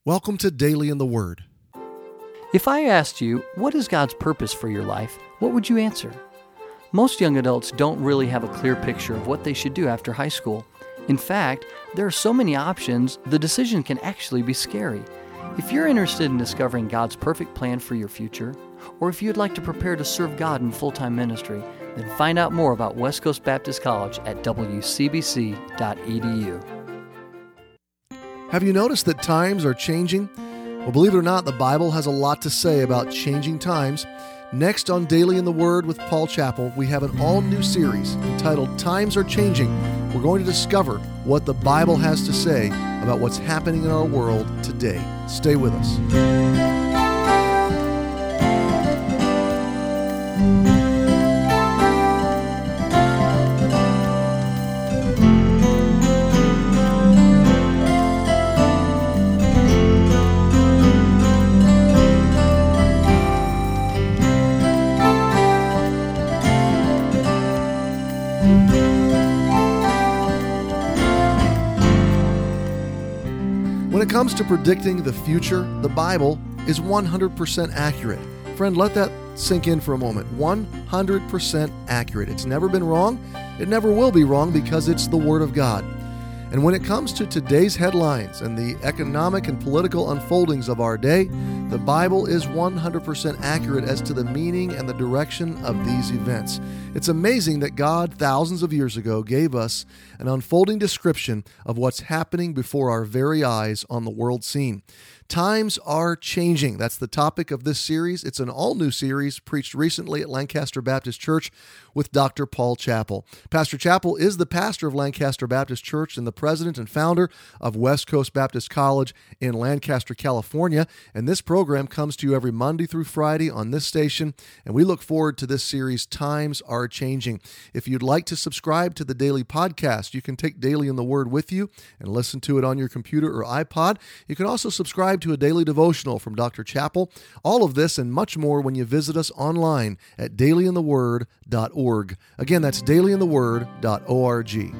Welcome to Daily in the Word. If I asked you, what is God's purpose for your life, what would you answer? Most young adults don't really have a clear picture of what they should do after high school. In fact, there are so many options, the decision can actually be scary. If you're interested in discovering God's perfect plan for your future, or if you'd like to prepare to serve God in full-time ministry, then find out more about West Coast Baptist College at wcbc.edu. Have you noticed that times are changing? Well, believe it or not, the Bible has a lot to say about changing times. Next on Daily in the Word with Paul Chappell, we have an all-new series entitled Times Are Changing. We're going to discover what the Bible has to say about what's happening in our world today. Stay with us. When it comes to predicting the future, the Bible is 100% accurate. Friend, let that sink in for a moment. 100% accurate. It's never been wrong. It never will be wrong because it's the Word of God. And when it comes to today's headlines and the economic and political unfoldings of our day, the Bible is 100% accurate as to the meaning and the direction of these events. It's amazing that God, thousands of years ago, gave us an unfolding description of what's happening before our very eyes on the world scene. Times are changing. That's the topic of this series. It's an all-new series preached recently at Lancaster Baptist Church with Dr. Paul Chappell. Pastor Chappell is the pastor of Lancaster Baptist Church and the president and founder of West Coast Baptist College in Lancaster, California. And this program comes to you every Monday through Friday on this station. And we look forward to this series, Times Are Changing. If you'd like to subscribe to the daily podcast, you can take Daily in the Word with you and listen to it on your computer or iPod. You can also subscribe to a daily devotional from Dr. Chappell. All of this and much more when you visit us online at dailyintheword.org. Again, that's dailyintheword.org.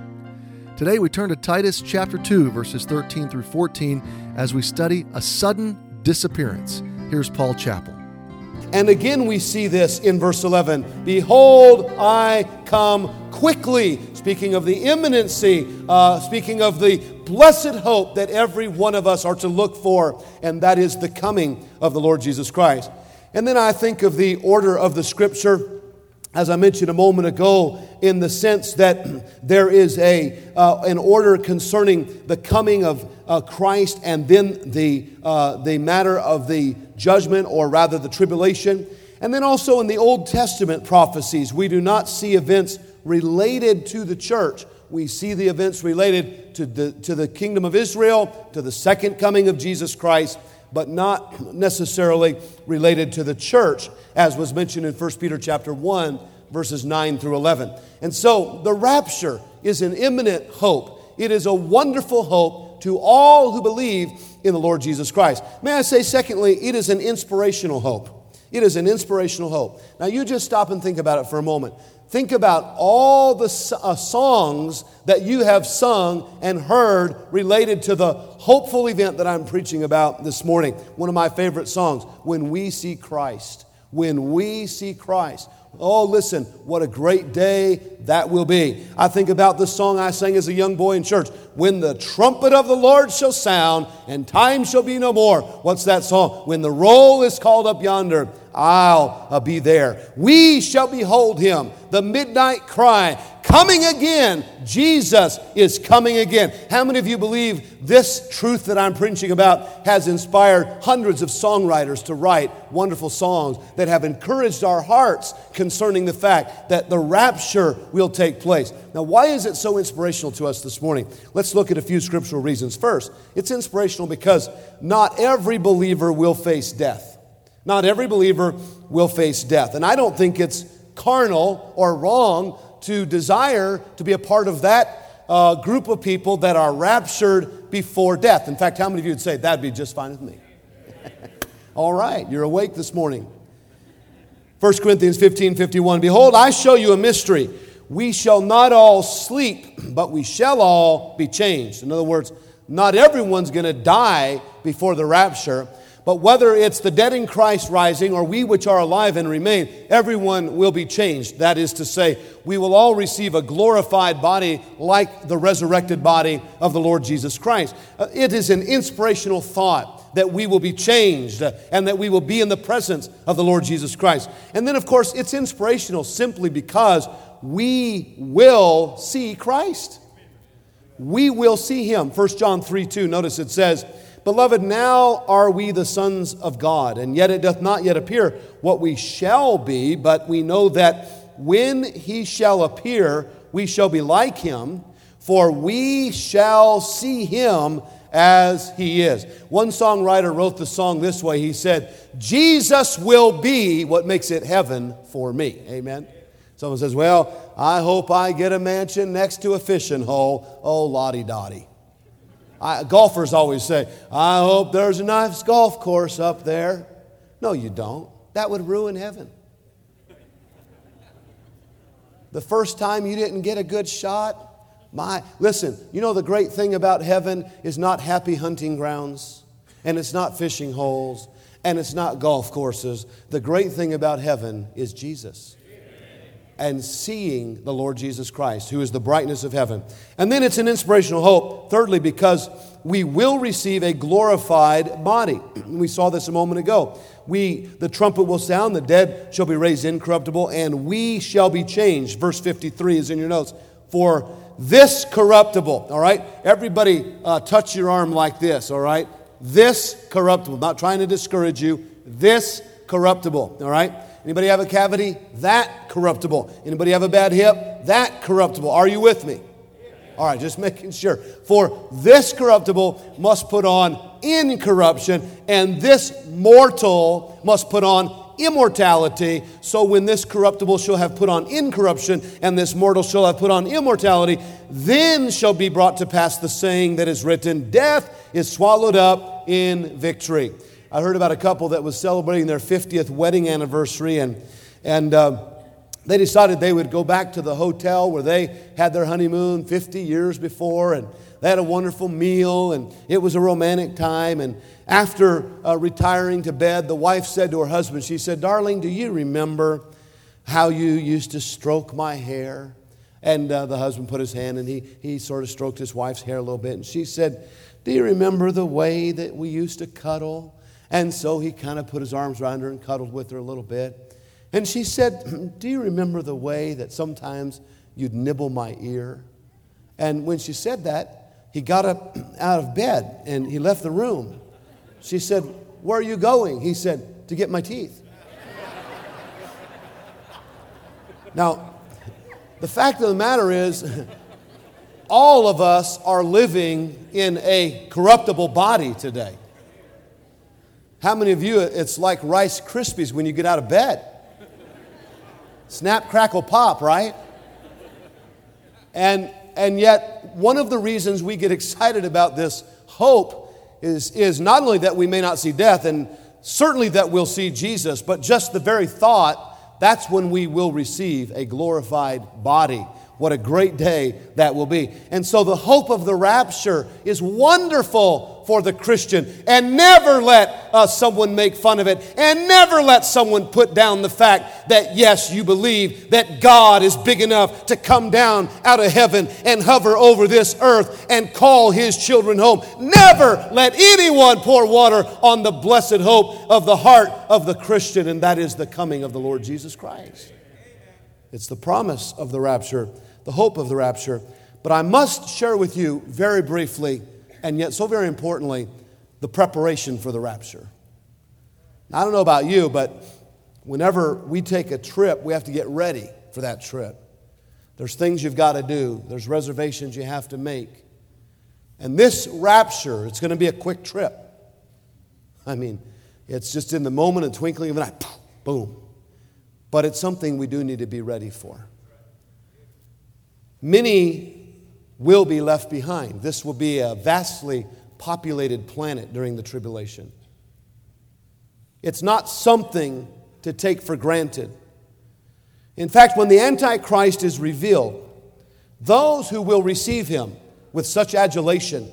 Today we turn to Titus chapter 2, verses 13 through 14 as we study a sudden disappearance. Here's Paul Chappell. And again we see this in verse 11. Behold, I come quickly. Speaking of the imminency, speaking of the blessed hope that every one of us are to look for, and that is the coming of the Lord Jesus Christ. And then I think of the order of the Scripture, as I mentioned a moment ago, in the sense that there is an order concerning the coming of Christ and then the matter of the judgment, or rather the tribulation. And then also in the Old Testament prophecies, we do not see events related to the church. We see the events related to the kingdom of Israel, to the second coming of Jesus Christ, but not necessarily related to the church, as was mentioned in 1 Peter chapter 1, verses 9 through 11. And so the rapture is an imminent hope. It is a wonderful hope to all who believe in the Lord Jesus Christ. May I say, secondly, it is an inspirational hope. It is an inspirational hope. Now you just stop and think about it for a moment. Think about all the songs that you have sung and heard related to the hopeful event that I'm preaching about this morning. One of my favorite songs, When We See Christ. When we see Christ. Oh, listen, what a great day that will be. I think about the song I sang as a young boy in church. When the trumpet of the Lord shall sound and time shall be no more. What's that song? When the roll is called up yonder, I'll be there. We shall behold him, the midnight cry, coming again. Jesus is coming again. How many of you believe this truth that I'm preaching about has inspired hundreds of songwriters to write wonderful songs that have encouraged our hearts concerning the fact that the rapture will take place? Now, why is it so inspirational to us this morning? Let's look at a few scriptural reasons. First, it's inspirational because not every believer will face death. Not every believer will face death. And I don't think it's carnal or wrong to desire to be a part of that group of people that are raptured before death. In fact, how many of you would say that'd be just fine with me? All right, you're awake this morning. 1 Corinthians 15:51. Behold, I show you a mystery. We shall not all sleep, but we shall all be changed. In other words, not everyone's going to die before the rapture. But whether it's the dead in Christ rising or we which are alive and remain, everyone will be changed. That is to say, we will all receive a glorified body like the resurrected body of the Lord Jesus Christ. It is an inspirational thought that we will be changed and that we will be in the presence of the Lord Jesus Christ. And then, of course, it's inspirational simply because we will see Christ. We will see Him. 1 John 3:2, notice it says, Beloved, now are we the sons of God, and yet it doth not yet appear what we shall be, but we know that when He shall appear, we shall be like Him, for we shall see Him as He is. One songwriter wrote the song this way. He said, Jesus will be what makes it heaven for me. Amen. Someone says, well, I hope I get a mansion next to a fishing hole. Oh, lottie-dottie. Golfers always say, I hope there's a nice golf course up there. No, you don't. That would ruin heaven. The first time you didn't get a good shot, listen, you know the great thing about heaven is not happy hunting grounds, and it's not fishing holes, and it's not golf courses. The great thing about heaven is Jesus. And seeing the Lord Jesus Christ, who is the brightness of heaven. And then it's an inspirational hope, thirdly, because we will receive a glorified body. We saw this a moment ago. The trumpet will sound, the dead shall be raised incorruptible, and we shall be changed. Verse 53 is in your notes. For this corruptible, all right? Everybody touch your arm like this, all right? This corruptible, not trying to discourage you. This corruptible, all right? Anybody have a cavity? That corruptible. Anybody have a bad hip? That corruptible. Are you with me? All right, just making sure. For this corruptible must put on incorruption, and this mortal must put on immortality. So when this corruptible shall have put on incorruption, and this mortal shall have put on immortality, then shall be brought to pass the saying that is written, Death is swallowed up in victory. I heard about a couple that was celebrating their 50th wedding anniversary, and they decided they would go back to the hotel where they had their honeymoon 50 years before, and they had a wonderful meal, and it was a romantic time. And after retiring to bed, the wife said to her husband, she said, Darling, do you remember how you used to stroke my hair? And the husband put his hand, and he sort of stroked his wife's hair a little bit, and she said, do you remember the way that we used to cuddle? And so he kind of put his arms around her and cuddled with her a little bit. And she said, do you remember the way that sometimes you'd nibble my ear? And when she said that, he got up out of bed and he left the room. She said, where are you going? He said, to get my teeth. Now, the fact of the matter is, all of us are living in a corruptible body today. How many of you, it's like Rice Krispies when you get out of bed? Snap, crackle, pop, right? And yet, one of the reasons we get excited about this hope is not only that we may not see death, and certainly that we'll see Jesus, but just the very thought, that's when we will receive a glorified body. What a great day that will be. And so the hope of the rapture is wonderful for the Christian. And never let someone make fun of it. And never let someone put down the fact that, yes, you believe that God is big enough to come down out of heaven and hover over this earth and call His children home. Never let anyone pour water on the blessed hope of the heart of the Christian, and that is the coming of the Lord Jesus Christ. It's the promise of the rapture, the hope of the rapture. But I must share with you very briefly, and yet so very importantly, the preparation for the rapture. Now, I don't know about you, but whenever we take a trip, we have to get ready for that trip. There's things you've got to do. There's reservations you have to make. And this rapture, it's going to be a quick trip. I mean, it's just in the moment, a twinkling of an eye, boom. But it's something we do need to be ready for. Many will be left behind. This will be a vastly populated planet during the tribulation. It's not something to take for granted. In fact, when the Antichrist is revealed, those who will receive him with such adulation,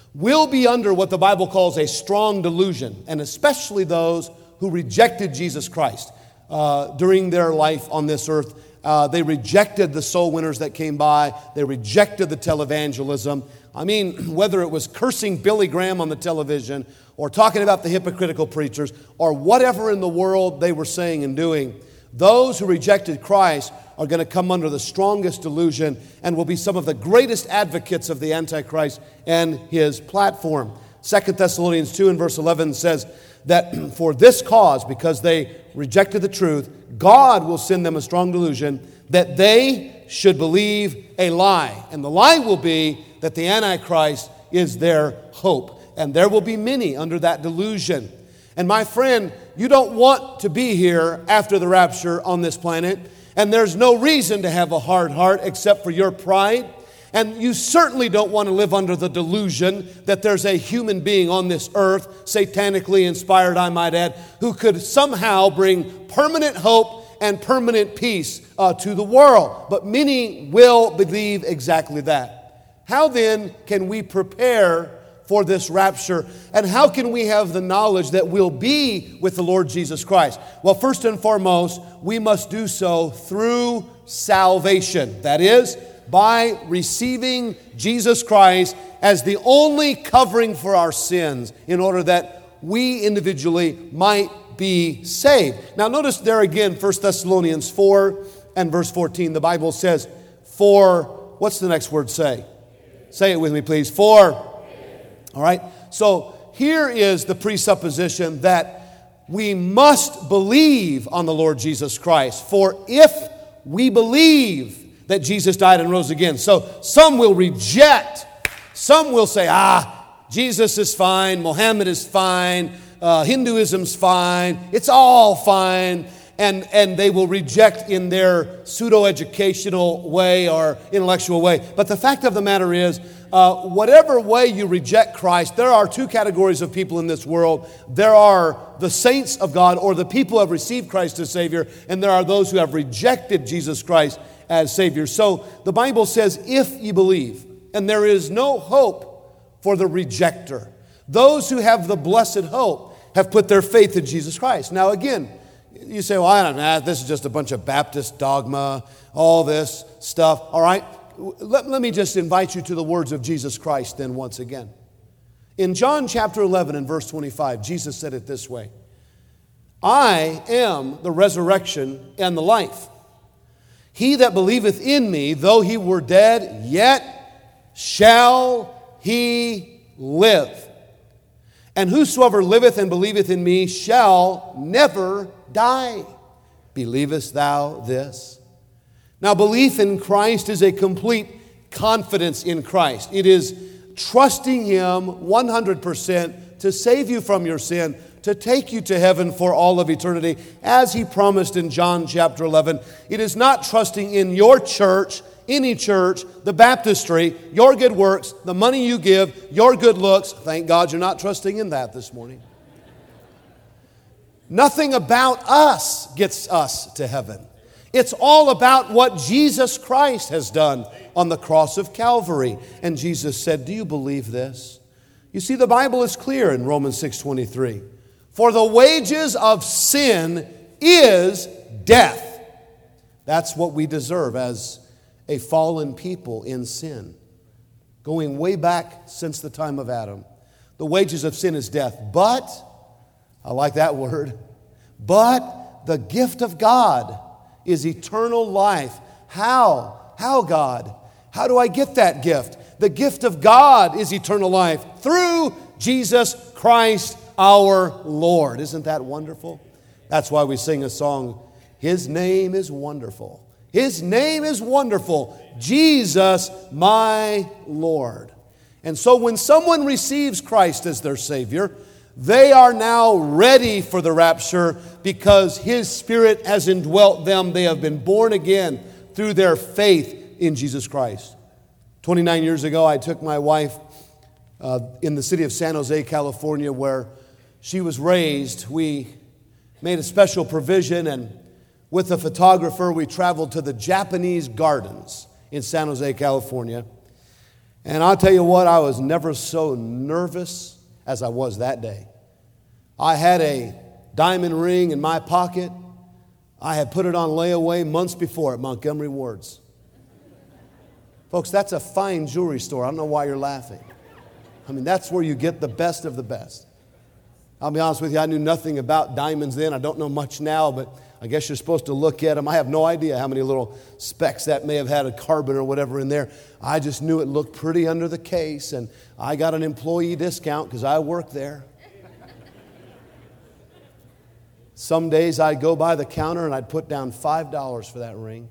will be under what the Bible calls a strong delusion, and especially those who rejected Jesus Christ during their life on this earth. They rejected the soul winners that came by. They rejected the televangelism. I mean, whether it was cursing Billy Graham on the television or talking about the hypocritical preachers or whatever in the world they were saying and doing, those who rejected Christ are going to come under the strongest delusion and will be some of the greatest advocates of the Antichrist and his platform. 2 Thessalonians 2 and verse 11 says that for this cause, because they rejected the truth, God will send them a strong delusion that they should believe a lie. And the lie will be that the Antichrist is their hope. And there will be many under that delusion. And my friend, you don't want to be here after the rapture on this planet. And there's no reason to have a hard heart except for your pride. And you certainly don't want to live under the delusion that there's a human being on this earth, satanically inspired, I might add, who could somehow bring permanent hope and permanent peace to the world. But many will believe exactly that. How then can we prepare for this rapture? And how can we have the knowledge that we'll be with the Lord Jesus Christ? Well, first and foremost, we must do so through salvation. That is, by receiving Jesus Christ as the only covering for our sins in order that we individually might be saved. Now notice there again, 1 Thessalonians 4 and verse 14, the Bible says, for, what's the next word say? Say it with me, please. For. All right. So here is the presupposition that we must believe on the Lord Jesus Christ. For if we believe that Jesus died and rose again. So some will reject. Some will say, Jesus is fine. Mohammed is fine. Hinduism's fine. It's all fine. And they will reject in their pseudo-educational way or intellectual way. But the fact of the matter is, whatever way you reject Christ, there are two categories of people in this world. There are the saints of God, or the people who have received Christ as Savior, and there are those who have rejected Jesus Christ as Savior. So the Bible says, if you believe, and there is no hope for the rejecter. Those who have the blessed hope have put their faith in Jesus Christ. Now again, you say, well, I don't know, this is just a bunch of Baptist dogma, all this stuff. All right, let me just invite you to the words of Jesus Christ then once again. In John chapter 11 and verse 25, Jesus said it this way, I am the resurrection and the life. He that believeth in me, though he were dead, yet shall he live. And whosoever liveth and believeth in me shall never die. Believest thou this? Now, belief in Christ is a complete confidence in Christ. It is trusting Him 100% to save you from your sin, to take you to heaven for all of eternity, as He promised in John chapter 11. It is not trusting in your church, any church, the baptistry, your good works, the money you give, your good looks. Thank God you're not trusting in that this morning. Nothing about us gets us to heaven. It's all about what Jesus Christ has done on the cross of Calvary. And Jesus said, do you believe this? You see, the Bible is clear in Romans 6:23. For the wages of sin is death. That's what we deserve as a fallen people in sin. Going way back since the time of Adam. The wages of sin is death. But, I like that word, but the gift of God is eternal life. How? How, God? How do I get that gift? The gift of God is eternal life through Jesus Christ our Lord. Isn't that wonderful? That's why we sing a song, His name is wonderful. His name is wonderful. Jesus, my Lord. And so when someone receives Christ as their Savior, they are now ready for the rapture because His Spirit has indwelt them. They have been born again through their faith in Jesus Christ. 29 years ago, I took my wife in the city of San Jose, California, where she was raised. We made a special provision, and with a photographer, we traveled to the Japanese gardens in San Jose, California. And I'll tell you what, I was never so nervous as I was that day. I had a diamond ring in my pocket. I had put it on layaway months before at Montgomery Ward's. Folks, that's a fine jewelry store. I don't know why you're laughing. I mean, that's where you get the best of the best. I'll be honest with you, I knew nothing about diamonds then. I don't know much now, but I guess you're supposed to look at them. I have no idea how many little specks that may have had, a carbon or whatever in there. I just knew it looked pretty under the case, and I got an employee discount because I work there. Some days I'd go by the counter and I'd put down $5 for that ring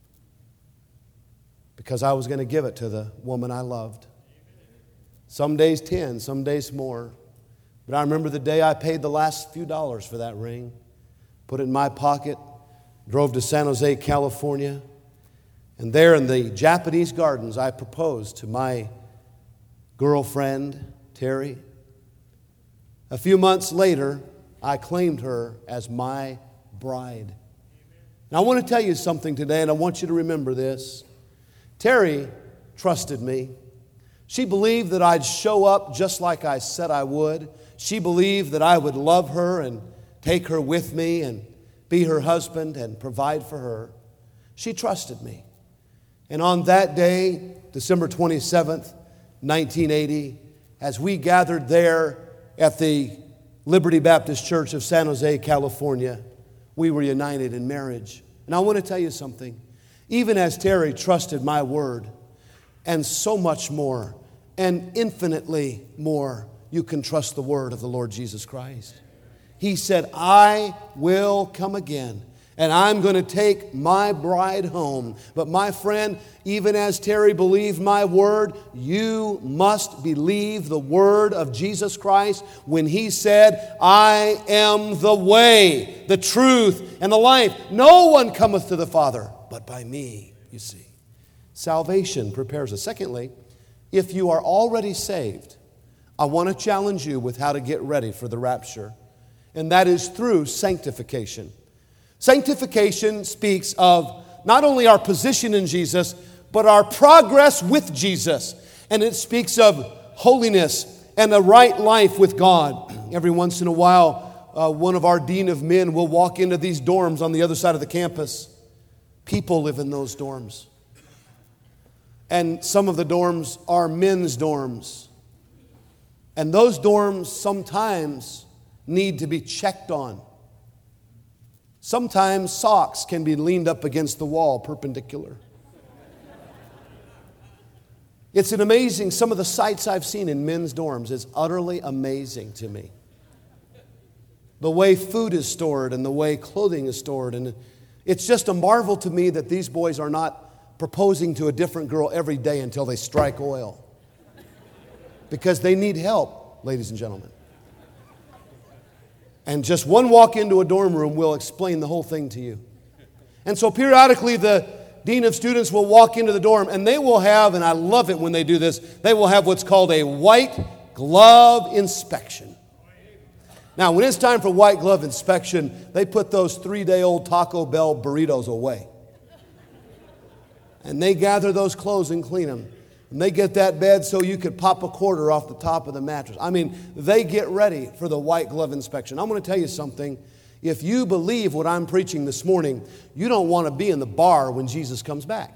because I was going to give it to the woman I loved. Some days 10, some days more. But I remember the day I paid the last few dollars for that ring, put it in my pocket, drove to San Jose, California, and there in the Japanese gardens I proposed to my girlfriend, Terry. A few months later, I claimed her as my bride. Now I want to tell you something today, and I want you to remember this. Terry trusted me. She believed that I'd show up just like I said I would. She believed that I would love her and take her with me and be her husband and provide for her. She trusted me. And on that day, December 27th, 1980, as we gathered there at the Liberty Baptist Church of San Jose, California, we were united in marriage. And I want to tell you something. Even as Terry trusted my word, and so much more, and infinitely more, you can trust the word of the Lord Jesus Christ. He said, I will come again, and I'm going to take my bride home. But my friend, even as Terry believed my word, you must believe the word of Jesus Christ when He said, I am the way, the truth, and the life. No one cometh to the Father but by me, you see. Salvation prepares us. Secondly, if you are already saved, I want to challenge you with how to get ready for the rapture. And that is through sanctification. Sanctification speaks of not only our position in Jesus, but our progress with Jesus. And it speaks of holiness and a right life with God. Every once in a while, one of our dean of men will walk into these dorms on the other side of the campus. People live in those dorms. And some of the dorms are men's dorms. And those dorms sometimes need to be checked on. Sometimes socks can be leaned up against the wall, perpendicular. It's an amazing, some of the sights I've seen in men's dorms is utterly amazing to me. The way food is stored and the way clothing is stored. And it's just a marvel to me that these boys are not proposing to a different girl every day until they strike oil. Because they need help, ladies and gentlemen. And just one walk into a dorm room will explain the whole thing to you. And so periodically the dean of students will walk into the dorm and they will have, and I love it when they do this, they will have what's called a white glove inspection. Now, when it's time for white glove inspection, they put those 3-day-old Taco Bell burritos away. And they gather those clothes and clean them. And they get that bed so you could pop a quarter off the top of the mattress. I mean, they get ready for the white glove inspection. I'm going to tell you something. If you believe what I'm preaching this morning, you don't want to be in the bar when Jesus comes back.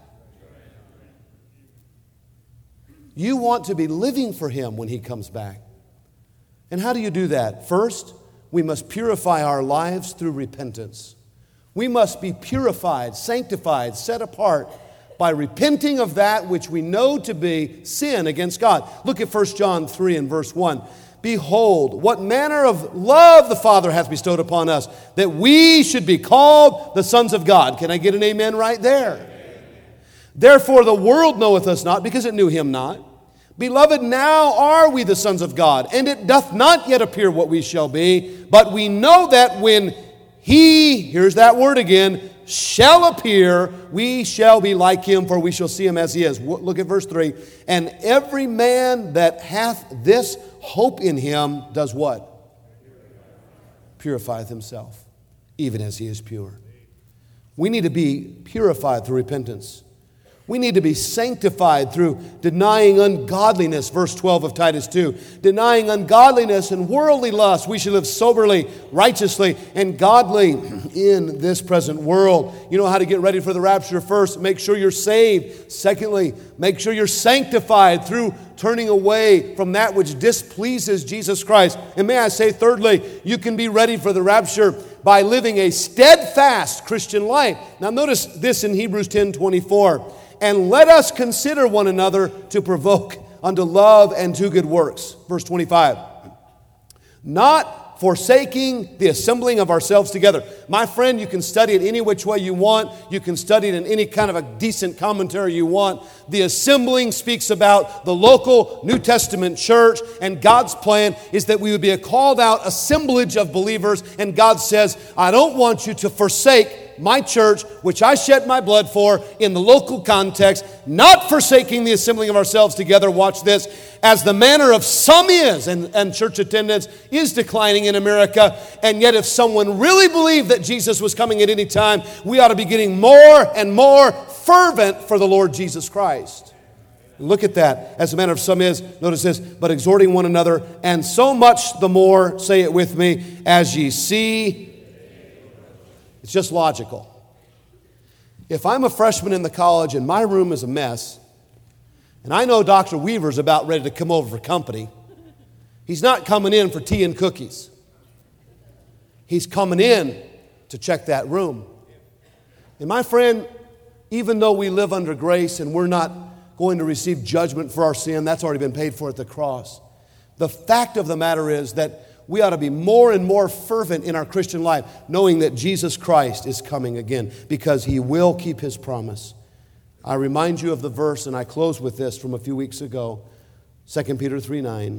You want to be living for Him when He comes back. And how do you do that? First, we must purify our lives through repentance. We must be purified, sanctified, set apart by repenting of that which we know to be sin against God. Look at 1 John 3 and verse 1. Behold, what manner of love the Father hath bestowed upon us, that we should be called the sons of God. Can I get an amen right there? Therefore the world knoweth us not, because it knew Him not. Beloved, now are we the sons of God, and it doth not yet appear what we shall be, but we know that when He, here's that word again, shall appear, we shall be like Him, for we shall see Him as He is. Look at verse 3. And every man that hath this hope in Him does what? Purifieth himself, even as he is pure. We need to be purified through repentance. We need to be sanctified through denying ungodliness, verse 12 of Titus 2. Denying ungodliness and worldly lust, we should live soberly, righteously, and godly in this present world. You know how to get ready for the rapture. First, make sure you're saved. Secondly, make sure you're sanctified through turning away from that which displeases Jesus Christ. And may I say, thirdly, you can be ready for the rapture by living a steadfast Christian life. Now notice this in Hebrews 10:24. And let us consider one another to provoke unto love and to good works. Verse 25. Not forsaking the assembling of ourselves together. My friend, you can study it any which way you want. You can study it in any kind of a decent commentary you want. The assembling speaks about the local New Testament church, and God's plan is that we would be a called out assemblage of believers, and God says, I don't want you to forsake my church, which I shed my blood for in the local context, not forsaking the assembling of ourselves together. Watch this. As the manner of some is, and church attendance is declining in America, and yet if someone really believed that Jesus was coming at any time, we ought to be getting more and more fervent for the Lord Jesus Christ. Look at that. As the manner of some is, notice this, but exhorting one another, and so much the more, say it with me, as ye see. It's just logical. If I'm a freshman in the college and my room is a mess, and I know Dr. Weaver's about ready to come over for company, he's not coming in for tea and cookies. He's coming in to check that room. And my friend, even though we live under grace and we're not going to receive judgment for our sin, that's already been paid for at the cross. The fact of the matter is that we ought to be more and more fervent in our Christian life, knowing that Jesus Christ is coming again, because He will keep His promise. I remind you of the verse, and I close with this from a few weeks ago, 2 Peter 3:9.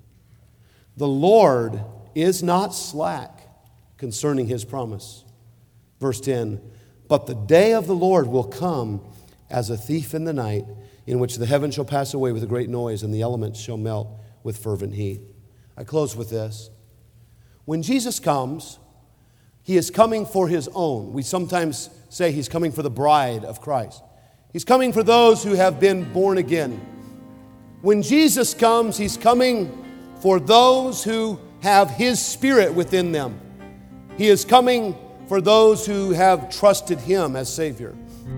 The Lord is not slack concerning His promise. Verse 10, but the day of the Lord will come as a thief in the night, in which the heavens shall pass away with a great noise, and the elements shall melt with fervent heat. I close with this. When Jesus comes, He is coming for His own. We sometimes say He's coming for the bride of Christ. He's coming for those who have been born again. When Jesus comes, He's coming for those who have His Spirit within them. He is coming for those who have trusted Him as Savior.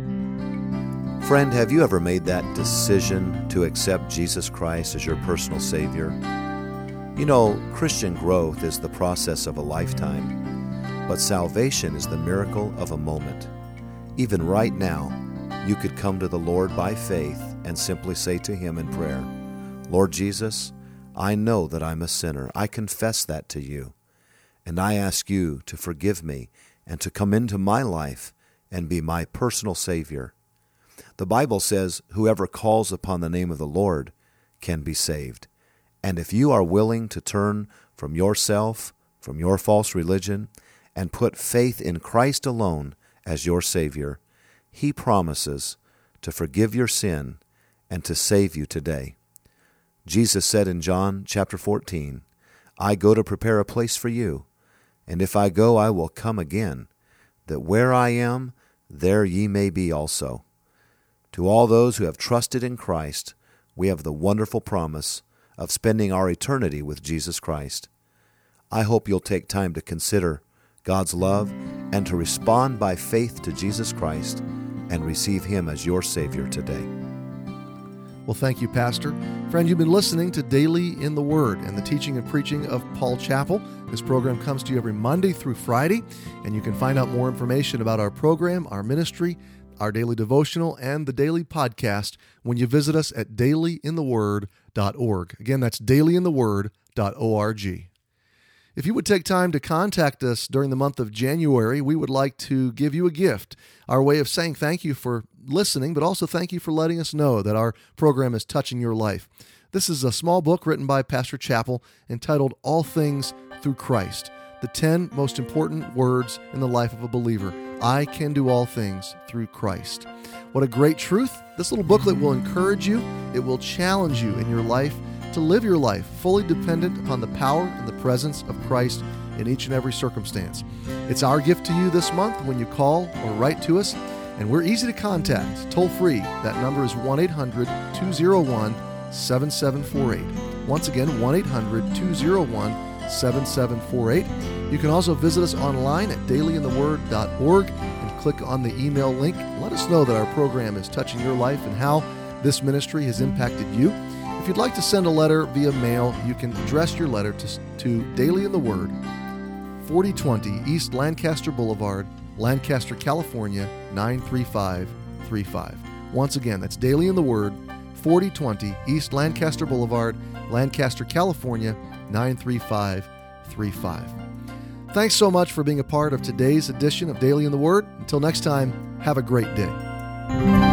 Friend, have you ever made that decision to accept Jesus Christ as your personal Savior? You know, Christian growth is the process of a lifetime, but salvation is the miracle of a moment. Even right now, you could come to the Lord by faith and simply say to Him in prayer, Lord Jesus, I know that I'm a sinner. I confess that to You, and I ask You to forgive me and to come into my life and be my personal Savior. The Bible says, whoever calls upon the name of the Lord can be saved. And if you are willing to turn from yourself, from your false religion, and put faith in Christ alone as your Savior, He promises to forgive your sin and to save you today. Jesus said in John chapter 14, I go to prepare a place for you, and if I go, I will come again, that where I am, there ye may be also. To all those who have trusted in Christ, we have the wonderful promise of spending our eternity with Jesus Christ. I hope you'll take time to consider God's love and to respond by faith to Jesus Christ and receive Him as your Savior today. Well, thank you, Pastor. Friend, you've been listening to Daily in the Word and the teaching and preaching of Paul Chappell. This program comes to you every Monday through Friday, and you can find out more information about our program, our ministry, our daily devotional, and the daily podcast when you visit us at dailyintheword.org. Again, that's dailyintheword.org. If you would take time to contact us during the month of January, we would like to give you a gift, our way of saying thank you for listening, but also thank you for letting us know that our program is touching your life. This is a small book written by Pastor Chappell entitled All Things Through Christ, the 10 most important words in the life of a believer. I can do all things through Christ. What a great truth. This little booklet will encourage you. It will challenge you in your life to live your life fully dependent upon the power and the presence of Christ in each and every circumstance. It's our gift to you this month when you call or write to us. And we're easy to contact, toll free. That number is 1-800-201-7748. Once again, 1-800-201-7748. You can also visit us online at dailyintheword.org and click on the email link. Let us know that our program is touching your life and how this ministry has impacted you. If you'd like to send a letter via mail, you can address your letter to Daily in the Word, 4020 East Lancaster Boulevard, Lancaster, California, 93535. Once again, that's Daily in the Word, 4020 East Lancaster Boulevard, Lancaster, California, 93535. Thanks so much for being a part of today's edition of Daily in the Word. Until next time, have a great day.